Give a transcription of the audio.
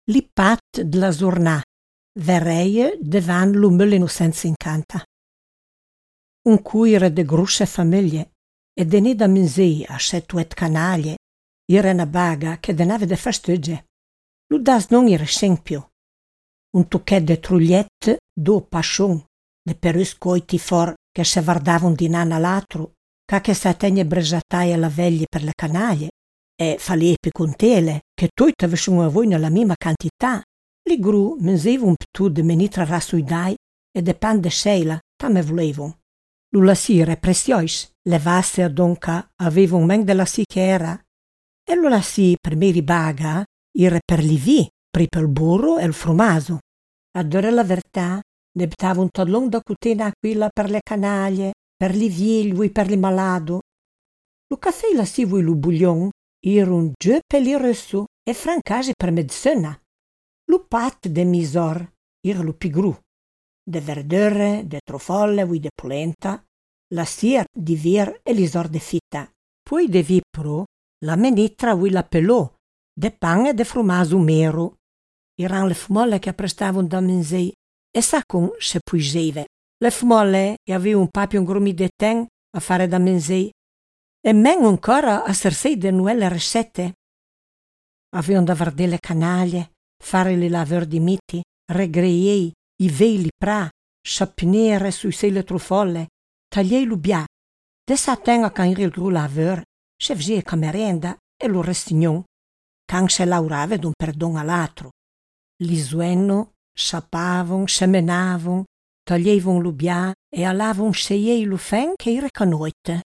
li pat della giornà, verreie devan lo mølle innocenza incanta. Un cuire de grusse famiglie e denè da minsei a scetuet canaglie, era una baga che denave de fastegge. Lo das non era più. Un tucchet de trugliet do pascion, de perus coiti for che se vardavon di nan all'altro, che sa tegne bresatai alla veglie per le canaglie, e falepi contele, che tutte avessero a voi nella mima quantità. Li gru mensevon ptu de menitra rasuidai e de pan de seila, come volevon. Lulla sire preziois, levasse a donca avevon men della si che era, e lulla si per meri baga, ire per li vi, per il burro e il frumaso. A dire la verità, ne btava un tallon da cutena aquila per le canaglie, per li viegli e per li malado. Lo caffè la si vui lo bouillon, era un giù per li resso e francage per medicina. Lo pat de misor, era lo pigru. De verdure, de trofolle e de polenta, la sier di vir e l'isor de fitta. Poi de vipro, la menitra vui la pelò, de pan e de frumaso mero. Eran le fumolle che apprestavano da mensei e sa con se puigeve. Le fumolle e aveva un papio un grumi de ten a fare da mensei e men ancora a sersei de nuelle ricette. Avevano da vardere le canaglie, fare le laveur di miti, regreiei, i veli pra, sciapinere sui sei le trufolle, tagliei l'ubia. De sa ten a canire il gru laveur, se fgie camerenda e lo restignon, can se laurave d'un perdon all'altro. Li zuenno, sciapavon, semenavon, taglievon l'ubia e alavon seiei lo fen che ire canoite.